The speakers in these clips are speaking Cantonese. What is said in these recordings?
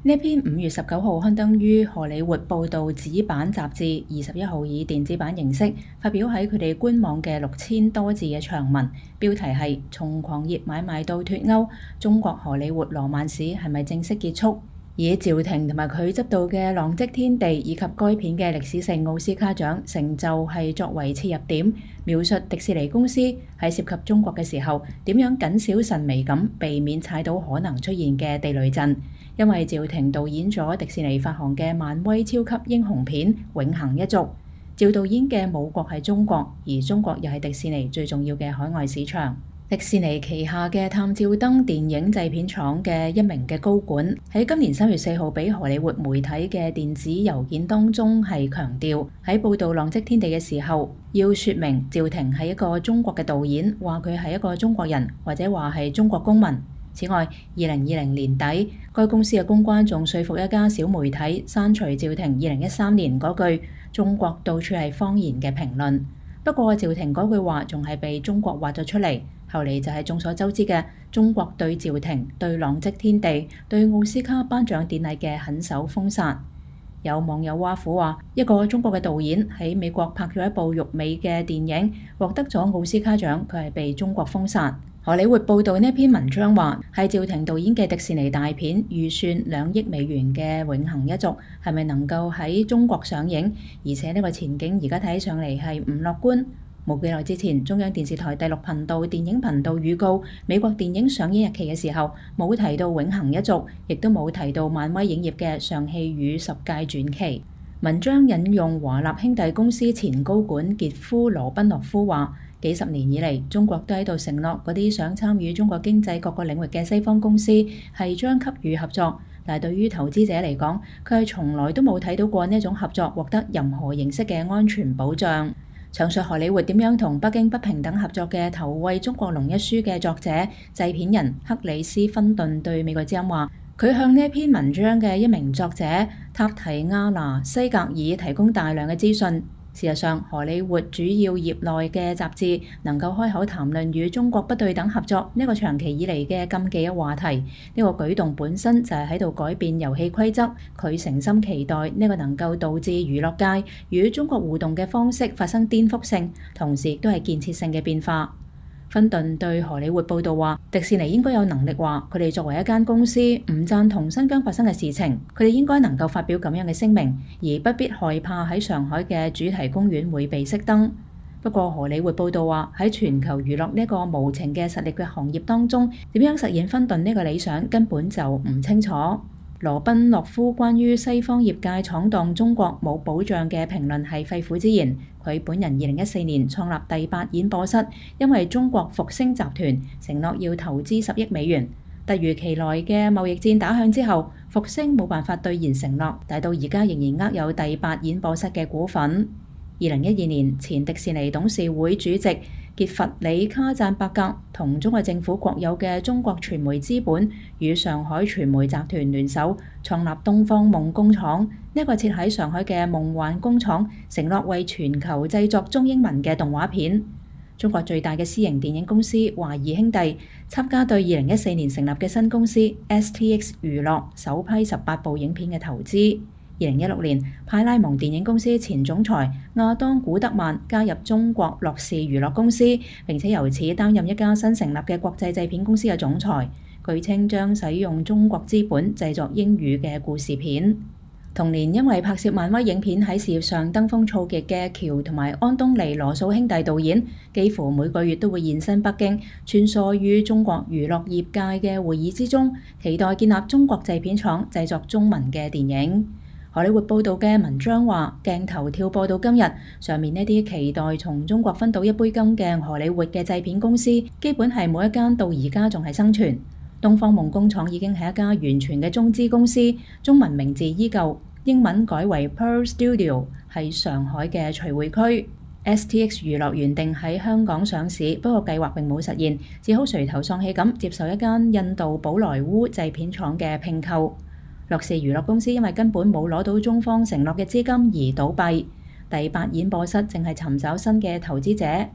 呢篇5月19號刊登於荷里活報導紙版雜誌21號以電子版形式發表喺佢哋官網嘅6000多字嘅長文，標題係從狂熱買賣到脫歐，中國荷里活羅曼史係咪正式結束？以趙婷同埋佢執導嘅《浪跡天地》以及該片嘅歷史性奧斯卡獎成就係作為切入點，描述迪士尼公司喺涉及中國嘅時候點樣謹小慎微咁避免踩到可能出現嘅地雷陣。因為趙婷導演咗迪士尼發行嘅漫威超級英雄片《永恆一族》，趙導演嘅母國係中國，而中國又係迪士尼最重要嘅海外市場。迪士尼旗下嘅探照燈電影製片廠嘅一名嘅高管喺今年3月4號俾荷里活媒體嘅電子郵件當中係強調，喺報導《浪跡天地》嘅時候，要說明趙婷係一個中國嘅導演，話佢係一個中國人或者話係中國公民。此外，2020年底，該公司嘅公關仲說服一家小媒體刪除趙婷2013年嗰句中國到處係謊言嘅評論。不過趙婷嗰句話仲係被中國挖咗出嚟，後嚟就係眾所周知嘅中國對趙婷、對浪跡天地、對奧斯卡頒獎典禮嘅狠手封殺。有網友挖苦話，一個中國嘅導演喺美國拍咗一部辱美嘅電影，獲得咗奧斯卡獎，佢係被中國封殺。荷里活報導呢篇文章話，係趙婷導演嘅迪士尼大片預算2億美元嘅《永恆一族》係咪能夠喺中國上映？而且呢個前景而家睇上嚟係唔樂觀。冇幾耐之前，中央電視台第6頻道電影頻道預告美國電影上映日期嘅時候，冇提到《永恆一族》，亦都冇提到漫威影業嘅《尚氣與十誡傳奇》。文章引用華納兄弟公司前高管傑夫羅賓諾夫話，幾十年以嚟，中國都喺度承諾嗰啲想參與中國經濟各個領域嘅西方公司係將給予合作，但係對於投資者嚟講，佢係從來都冇睇到過呢種合作獲得任何形式嘅安全保障。詳述荷里活點樣同北京不平等合作嘅《投餵中國龍》一書嘅作者、製片人克里斯芬頓對美國之音話，佢向呢篇文章嘅一名作者塔提亞拿西格爾提供大量嘅資訊。事實上，荷里活主要業內嘅雜誌能夠開口談論與中國不對等合作呢個長期以嚟嘅禁忌嘅話題，呢個舉動本身就係喺度改變遊戲規則。佢誠心期待呢個能夠導致娛樂界與中國互動嘅方式發生顛覆性，同時亦都係建設性嘅變化。芬頓對荷里活報導話，迪士尼應該有能力話，佢哋作為一間公司唔贊同新疆發生嘅事情，佢哋應該能夠發表咁樣嘅聲明，而不必害怕喺上海嘅主題公園會被熄燈。不過荷里活報導話，喺全球娛樂呢個無情嘅實力嘅行業當中，點樣實現芬頓呢個理想根本就唔清楚。羅賓諾夫關於西方業界闖蕩中國冇保障嘅評論係肺腑之言。佢本人2014年創立第8演播室，因為中國復星集團承諾要投資10億美元。突如其來嘅貿易戰打響之後，復星冇辦法兌現承諾，但到而家仍然握有第8演播室嘅股份。2012年，前迪士尼董事會主席傑弗里卡贊伯格同中國政府國有嘅中國傳媒資本與上海傳媒集團聯手創立東方夢工廠，呢個設喺上海嘅夢幻工廠承諾為全球製作中英文嘅動畫片。中國最大嘅私營電影公司華誼兄弟參加對2014年成立嘅新公司 STX 娛樂首批18部影片嘅投資。2016年，派拉蒙電影公司前總裁亞當古德曼加入中國樂視娛樂公司，並且由此擔任一家新成立嘅國際製片公司嘅總裁。據稱將使用中國資本製作英語嘅故事片。同年，因為拍攝漫威影片喺事業上登峰造極嘅喬同埋安東尼羅素兄弟導演，幾乎每個月都會現身北京，穿梭於中國娛樂業界嘅會議之中，期待建立中國製片廠製作中文嘅電影。荷里活報導嘅文章話，鏡頭跳播到今日，上面呢啲期待從中國分到一杯羹嘅荷里活嘅製片公司，基本係冇一間到而家仲係生存。東方夢工廠已經係一家完全嘅中資公司，中文名字依舊，英文改為 Pearl Studio， 係上海嘅徐匯區。STX 娛樂原定喺香港上市，不過計劃並冇實現，只好垂頭喪氣咁接受一間印度寶萊塢製片廠嘅併購。樂視娛樂公司因為根本冇攞到中方承諾嘅資金而倒閉。第8演播室正係尋找新嘅投資者。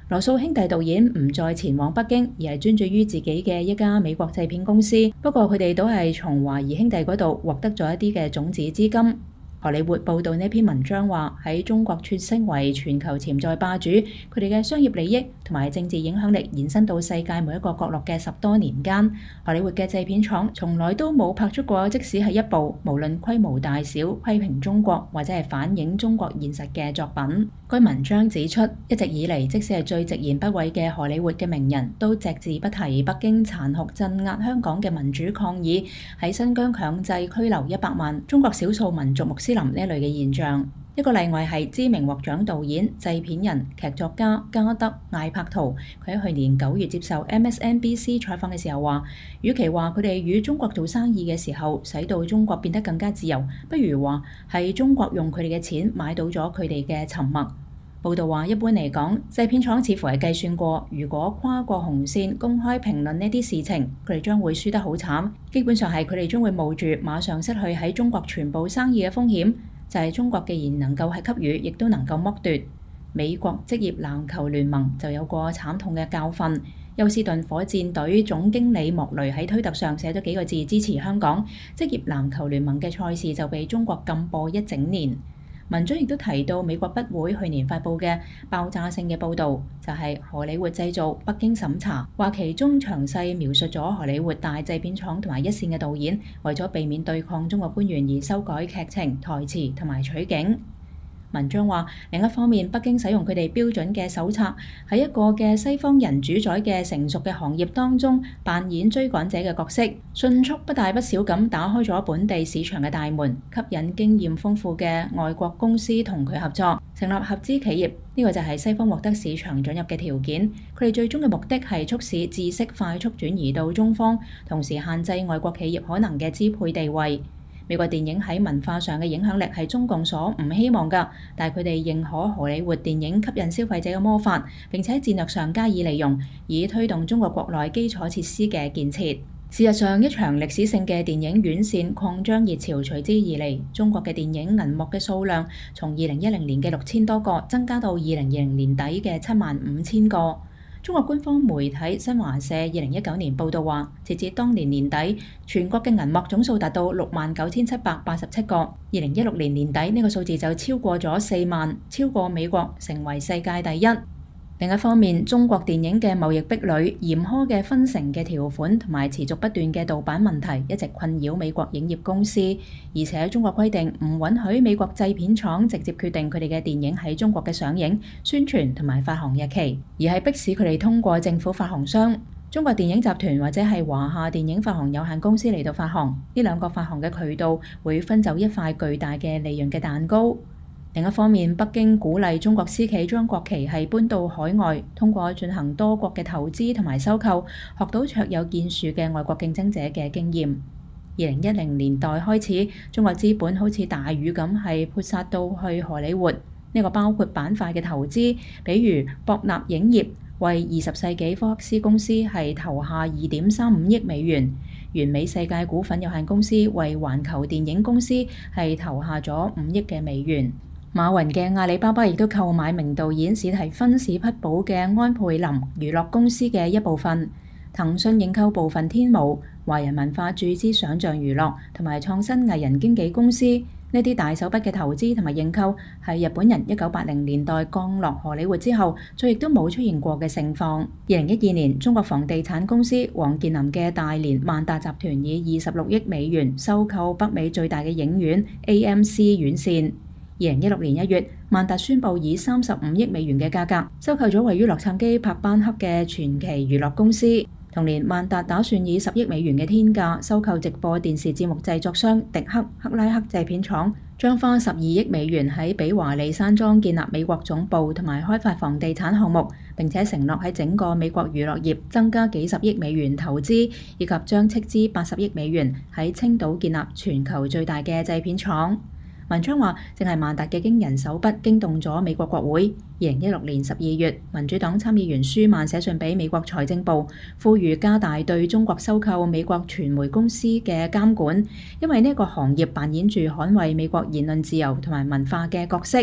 羅素兄弟導演唔再前往北京，而係專注於自己嘅一家美國製片公司。不過佢哋都係從華誼兄弟嗰度獲得咗一啲嘅種子資金。荷里活報道呢篇文章話，喺中國躍升為全球潛在霸主，佢哋嘅商業利益同埋政治影響力延伸到世界每一個角落嘅10多年間，荷里活嘅製片廠從來都冇拍出過即使係一部無論規模大小、批評中國或者係反映中國現實嘅作品。該文章指出，一直以嚟，即使係最直言不諱嘅荷里活嘅名人都隻字不提北京殘酷鎮壓香港嘅民主抗議，喺新疆強制拘留100萬中國少數民族穆斯林呢類嘅現象。一個例外係知名獲獎導演、製片人、劇作家加德艾柏圖，佢喺去年9月接受 MSNBC 採訪嘅時候話，與其話佢哋與中國做生意嘅時候使到中國變得更加自由，不如話係中國用佢哋嘅錢買到咗佢哋嘅沉默。報道話，一般嚟講，製片廠似乎係計算過，如果跨過紅線公開評論呢啲事情，佢哋將會輸得好慘。基本上係佢哋將會冒住馬上失去喺中國全部生意嘅風險，就係中國既然能夠係給予，亦都能夠剝奪。美國職業籃球聯盟就有過慘痛嘅教訓。休斯頓火箭隊總經理莫雷喺推特上寫咗幾個字支持香港，職業籃球聯盟嘅賽事就被中國禁播一整年。文章亦都提到美國筆會去年發布嘅爆炸性嘅報導，就係荷里活製造北京審查，話其中詳細描述咗荷里活大製片廠同埋一線嘅導演為咗避免對抗中國官員而修改劇情、台詞同埋取景。文章話，另一方面，北京使用佢哋標準嘅手冊，喺一個嘅西方人主宰嘅成熟嘅行業當中扮演追趕者嘅角色，迅速不大不小咁打開咗本地市場嘅大門，吸引經驗豐富嘅外國公司同佢合作，成立合資企業。呢個就係西方獲得市場准入嘅條件。佢哋最終嘅目的係促使知識快速轉移到中方，同時限制外國企業可能嘅支配地位。美國電影喺文化上嘅影響力係中共所唔希望㗎，但係佢哋認可荷里活電影吸引消費者嘅魔法，並且戰略上加以利用，以推動中國國內基礎設施嘅建設。事實上，一場歷史性嘅電影院線擴張熱潮隨之而嚟，中國嘅電影銀幕嘅數量從2010年嘅6000多個增加到2020年底嘅75000個。中國官方媒體新華社2019年報導話，截至當年年底，全國嘅銀幕總數達到69787個。2016年年底呢個數字就超過咗4萬，超過美國，成為世界第一。另一方面，中國電影嘅貿易壁壘、嚴苛嘅分成嘅條款同埋持續不斷嘅盜版問題一直困擾美國影業公司，而且中國規定唔允許美國製片廠直接決定佢哋嘅電影喺中國嘅上映、宣傳同埋發行日期，而係迫使佢哋通過政府發行商中國電影集團或者係華夏電影發行有限公司嚟到發行。呢兩個發行嘅渠道會分走一塊巨大嘅利潤嘅蛋糕。另一方面，北京鼓勵中國私企將國企係搬到海外，通過進行多國嘅投資同埋收購，學到卓有建樹嘅外國競爭者嘅經驗。2010年代開始，中國資本好似大雨咁係潑灑到去荷里活，呢個包括板塊嘅投資，比如博納影業為20世紀福克斯公司係投下2.35億美元，完美世界股份有限公司為環球電影公司係投下咗5億嘅美元。馬雲嘅阿里巴巴亦都購買名導演史提芬史匹堡嘅安倍林娛樂公司嘅一部分，騰訊認購部分天舞，華人文化注資想像娛樂同埋創新藝人經紀公司。呢啲大手筆嘅投資同埋認購係日本人1980年代降落荷里活之後，再亦都冇出現過嘅盛況。2012年，中國房地產公司王健林嘅大連萬達集團以26億美元收購北美最大嘅影院 AMC 院線。2016年1月，萬達宣布以35億美元嘅價格收購咗位於洛杉磯柏班克嘅傳奇娛樂公司。同年，萬達打算以10億美元嘅天價收購直播電視節目製作商迪克克拉克製片廠，將花12億美元喺比華利山莊建立美國總部同埋開發房地產項目，並且承諾喺整個美國娛樂業增加幾十億美元投資，以及將斥資80億美元喺青島建立全球最大嘅製片廠。文章話，正係萬達嘅驚人手筆驚動咗美國國會。2016年12月，民主黨參議員舒曼寫信俾美國財政部，呼籲加大對中國收購美國傳媒公司嘅監管，因為呢個行業扮演住捍衛美國言論自由同埋文化嘅角色。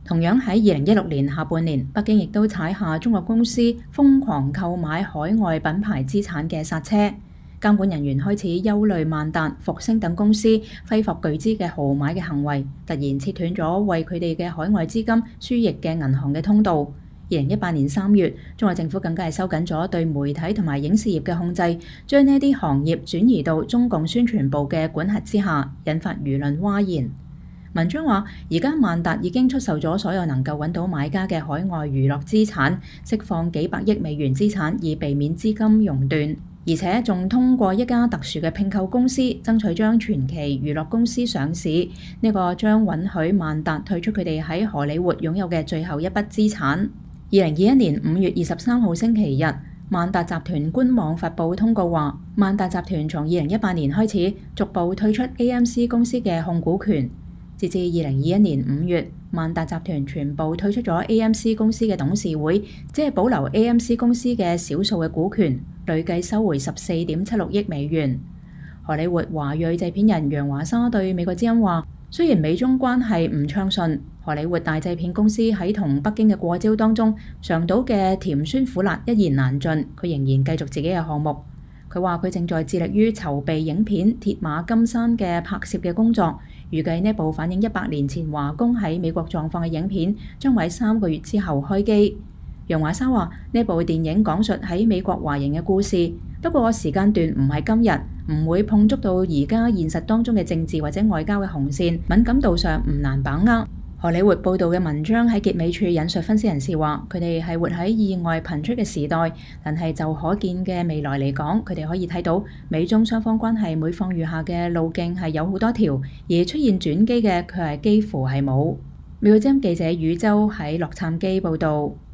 同樣喺2016年下半年，北京亦都踩下中國公司瘋狂購買海外品牌資產嘅剎車。監管人員開始憂慮萬達、復星等公司揮霍巨資嘅豪買嘅行為，突然切斷咗為佢哋嘅海外資金輸液嘅銀行嘅通道。2018年3月，中國政府更加係收緊咗對媒體同埋影視業嘅控制，將呢啲行業轉移到中共宣傳部嘅管轄之下，引發輿論譁然。文章話，而家萬達已經出售咗所有能夠揾到買家嘅海外娛樂資產，釋放幾百億美元資產，以避免資金熔斷。而且仲通過一家特殊嘅併購公司，爭取將傳奇娛樂公司上市。呢個將允許萬達退出佢哋喺荷里活擁有嘅最後一筆資產。2021年5月23號星期日，萬達集團官網發布通告話，萬達集團從2018年開始逐步退出 AMC 公司嘅控股權。截至2021年5月，萬達集團全部退出咗 AMC 公司嘅董事會，只係保留 AMC 公司嘅少數嘅股權，累計收回14.76億美元。荷里活華裔製片人楊華莎對美國之音話，雖然美中關係唔暢順，荷里活大製片公司喺同北京嘅過招當中嘗到嘅甜酸苦辣一言難盡，佢仍然繼續自己嘅項目。佢話佢正在致力於籌備影片《鐵馬金山》嘅拍攝嘅工作，預計呢部反映100年前華工喺美國狀況嘅影片將喺3個月之後開機。楊華莎話：呢部電影講述喺美國華人嘅故事，不過時間段唔係今日，唔會碰觸到而家現實當中嘅政治或者外交嘅紅線，敏感度上唔難把握。荷里活報導嘅文章喺結尾處引述分析人士話：佢哋係活喺意外頻出嘅時代，但係就可見嘅未來嚟講，佢哋可以睇到美中雙方關係每況愈下嘅路徑係有好多條，而出現轉機嘅卻係幾乎係冇。美國之音記者宇宙喺洛杉磯報導。